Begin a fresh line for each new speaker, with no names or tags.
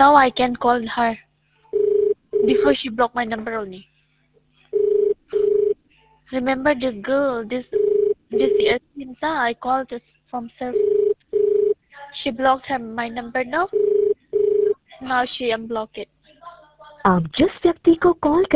Now I can call her. Before she blocked my number only. Remember this girl, this Sinta, I called this from self. She blocked her my number now. Now she unblocked it.
आप जिस व्यक्ति को call